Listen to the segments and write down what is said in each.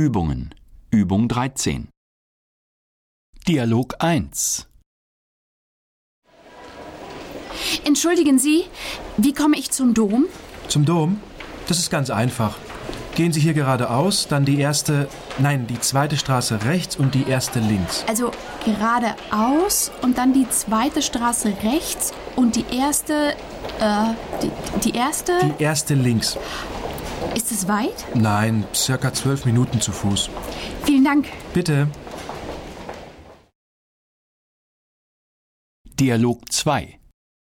Übungen. Übung 13. Dialog 1. Entschuldigen Sie, wie komme ich zum Dom? Zum Dom? Das ist ganz einfach. Gehen Sie hier geradeaus, dann die zweite Straße rechts und die erste links. Also geradeaus und dann die zweite Straße rechts und die erste, die erste? Die erste links. Ist es weit? Nein, circa 12 Minuten zu Fuß. Vielen Dank. Bitte. Dialog 2.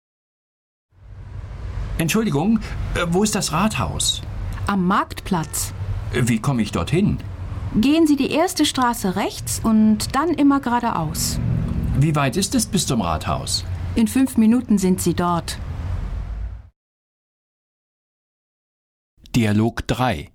Entschuldigung, wo ist das Rathaus? Am Marktplatz. Wie komme ich dorthin? Gehen Sie die erste Straße rechts und dann immer geradeaus. Wie weit ist es bis zum Rathaus? In 5 Minuten sind Sie dort. Dialog 3.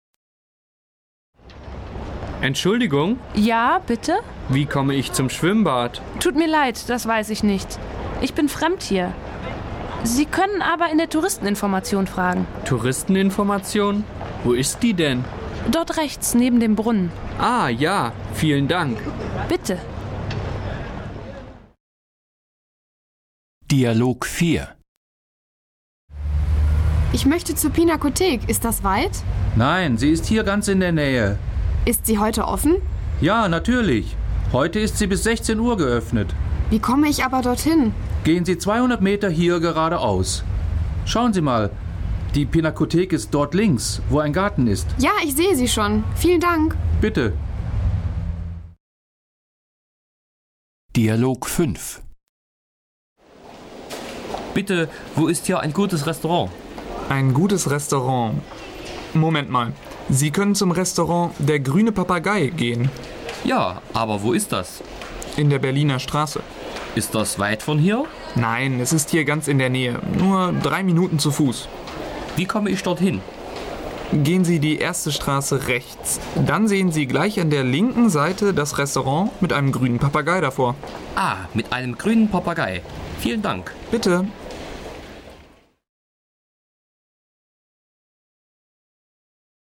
Entschuldigung, Ja, bitte? wie komme ich zum Schwimmbad? Tut mir leid, das weiß ich nicht. Ich bin fremd hier. Sie können aber in der Touristeninformation fragen. Touristeninformation? Wo ist die denn? Dort rechts, neben dem Brunnen. Ah, ja, vielen Dank. Bitte. Dialog 4. Ich möchte zur Pinakothek. Ist das weit? Nein, sie ist hier ganz in der Nähe. Ist sie heute offen? Ja, natürlich. Heute ist sie bis 16 Uhr geöffnet. Wie komme ich aber dorthin? Gehen Sie 200 Meter hier geradeaus. Schauen Sie mal, die Pinakothek ist dort links, wo ein Garten ist. Ja, ich sehe sie schon. Vielen Dank. Bitte. Dialog 5. Bitte, wo ist hier ein gutes Restaurant? Ein gutes Restaurant. Moment mal. Sie können zum Restaurant Der Grüne Papagei gehen. Ja, aber wo ist das? In der Berliner Straße. Ist das weit von hier? Nein, es ist hier ganz in der Nähe. Nur 3 Minuten zu Fuß. Wie komme ich dorthin? Gehen Sie die erste Straße rechts. Dann sehen Sie gleich an der linken Seite das Restaurant mit einem grünen Papagei davor. Ah, mit einem grünen Papagei. Vielen Dank. Bitte.